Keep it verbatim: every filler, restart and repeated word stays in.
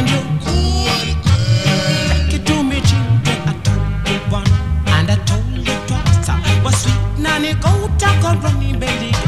when you take it to me children. I told you one and I told you twice. Was sweet nanny go talk on running belly.